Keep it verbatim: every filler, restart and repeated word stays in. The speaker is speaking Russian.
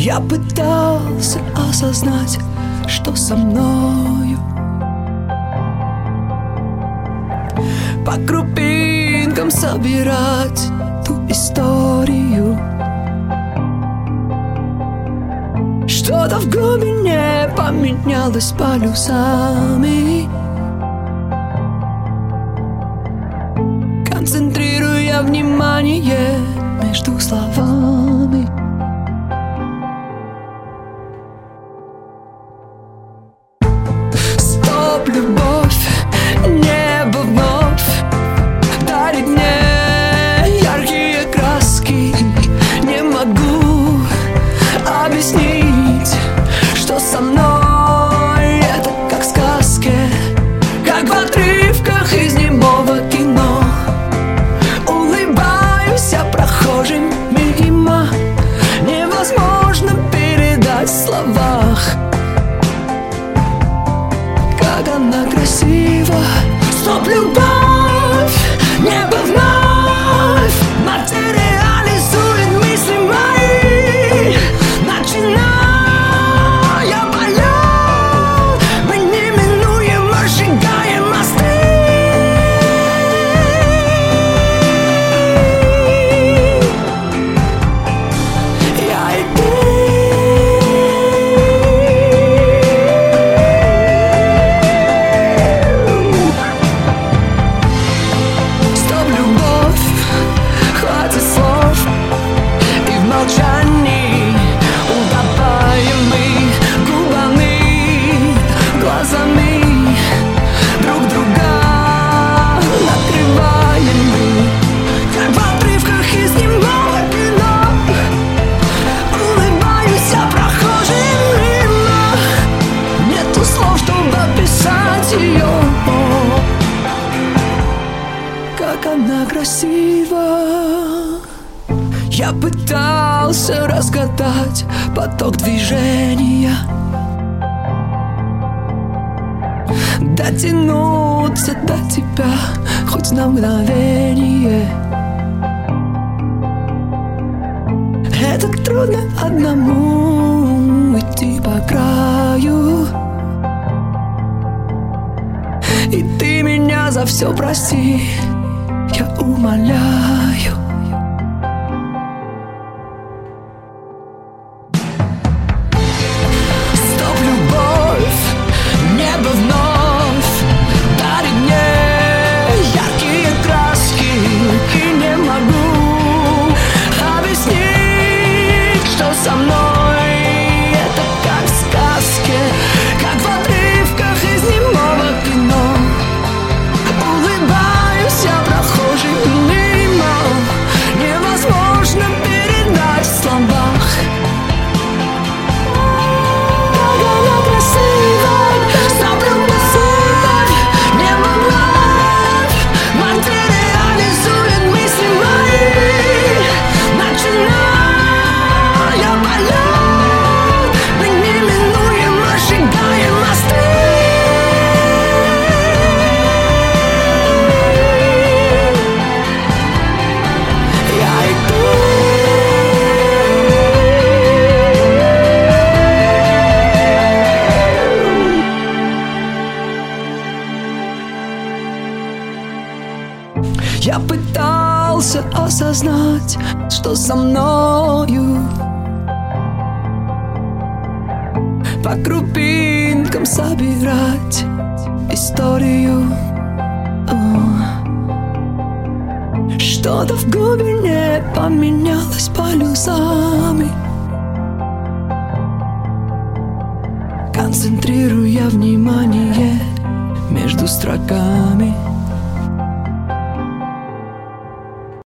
Я пытался осознать, что со мною. По крупинкам собирать ту историю. Что-то в глубине поменялось полюсами, концентрируя внимание между словами. Стоп, любовь, небо вновь дарит мне яркие краски. Не могу объяснить, что со мной это как в сказке, как в отрывках из немого кино. Улыбаюсь я прохожим мимо, невозможно передать в словах, как она красива. Стоп, любовь, небо вновь материализует мысли мои. Начинаю полет, мы неминуемо сжигаем мосты. Я и ты. Стоп, любовь, хватит слов, и в молчании утопаем мы губами, глазами друг друга накрываем мы, как в отрывках из немого кино. Улыбаюсь я прохожим мимо, нету слов, чтобы описать ее. Как она красива. Я пытался разгадать поток движения, дотянуться до тебя хоть на мгновение. Это трудно одному идти по краю, и ты меня за все прости, я умоляю. Стоп, любовь, небо вновь дарит мне яркие краски. И не могу объяснить, что со мной это как в сказке, как в отрывках из немого кино. Улыбаюсь я прохожим мимо, невозможно передать в словах, как она красива. Стоп, любовь, небо вновь материализует мысли мои. Начинаю полет, мы неминуемо сжигаем мосты. Я и ты. Я пытался осознать, что со мною. По крупинкам собирать историю. О. Что-то в глубине поменялось полюсами, концентрируя внимание между строками.